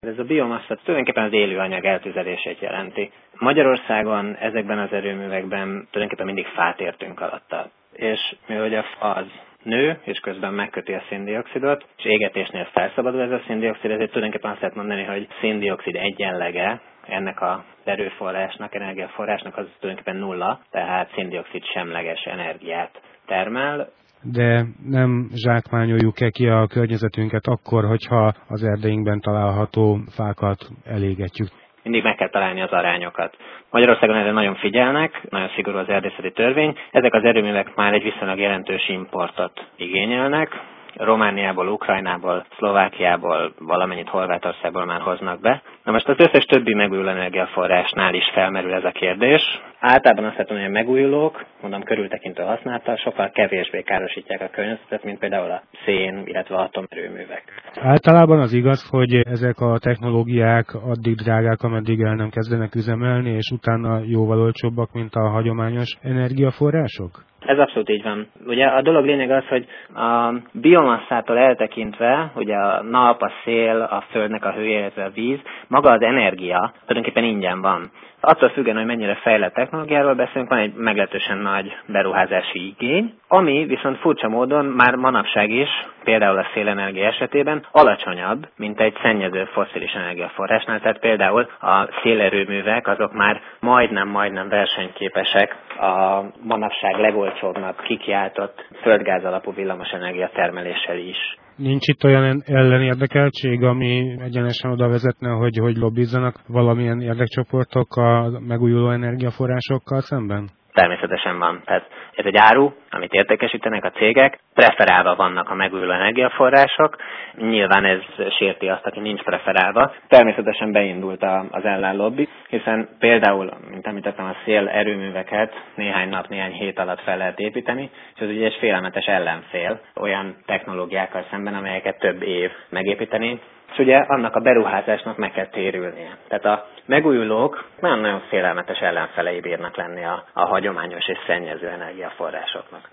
Ez a biomassa tulajdonképpen az élőanyag eltüzelését jelenti. Magyarországon ezekben az erőművekben tulajdonképpen mindig fát értünk alatta. És mivel a fa az nő, és közben megköti a széndioxidot, és égetésnél felszabadul ez a széndioxid, ezért tulajdonképpen azt lehet mondani, hogy széndioxid egyenlege ennek az erőforrásnak, energiaforrásnak az tulajdonképpen nulla, tehát széndioxid semleges energiát termel. De nem zsákmányoljuk-e ki a környezetünket akkor, hogyha az erdeinkben található fákat elégetjük? Mindig meg kell találni az arányokat. Magyarországon erre nagyon figyelnek, nagyon szigorú az erdészeti törvény. Ezek az erőművek már egy viszonylag jelentős importot igényelnek. Romániából, Ukrajnából, Szlovákiából, valamennyit Horvátországból már hoznak be. Na most az összes többi megújuló energiaforrásnál is felmerül ez a kérdés. Általában azt látom, hogy a megújulók, mondom körültekintő használata, sokkal kevésbé károsítják a környezetet, mint például a szén, illetve atomerőművek. Általában az igaz, hogy ezek a technológiák addig drágák, ameddig el nem kezdenek üzemelni, és utána jóval olcsóbbak, mint a hagyományos energiaforrások? Ez abszolút így van. Ugye a dolog lényeg az, hogy a biomasszától eltekintve, ugye a nap, a szél, a földnek a hője, illetve a víz, maga az energia tulajdonképpen ingyen van. Attól függően, hogy mennyire fejlett technológiáról beszélünk, van egy meglehetősen nagy beruházási igény, ami viszont furcsa módon már manapság is, például a szélenergia esetében alacsonyabb, mint egy szennyező fosszilis energiaforrásnál. Tehát például a szélerőművek azok már majdnem versenyképesek a manapság legolcsóbbnak kikiáltott földgáz alapú villamosenergia termeléssel is. Nincs itt olyan ellenérdekeltség, ami egyenesen oda vezetne, hogy lobbizzanak valamilyen érdekcsoportok a megújuló energiaforrásokkal szemben? Természetesen van. Tehát ez egy áru, amit értékesítenek a cégek, preferálva vannak a megújuló energiaforrások. Nyilván ez sérti azt, aki nincs preferálva. Természetesen beindult az ellenlobby, hiszen például, mint említettem, a szélerőműveket néhány nap, néhány hét alatt fel lehet építeni, és ez ugye egy félelmetes ellenfél olyan technológiákkal szemben, amelyeket több év megépíteni. És ugye annak a beruházásnak meg kell térülnie. Tehát a megújulók nagyon-nagyon félelmetes ellenfelei bírnak lenni a hagyományos és szennyező energiaforrásoknak.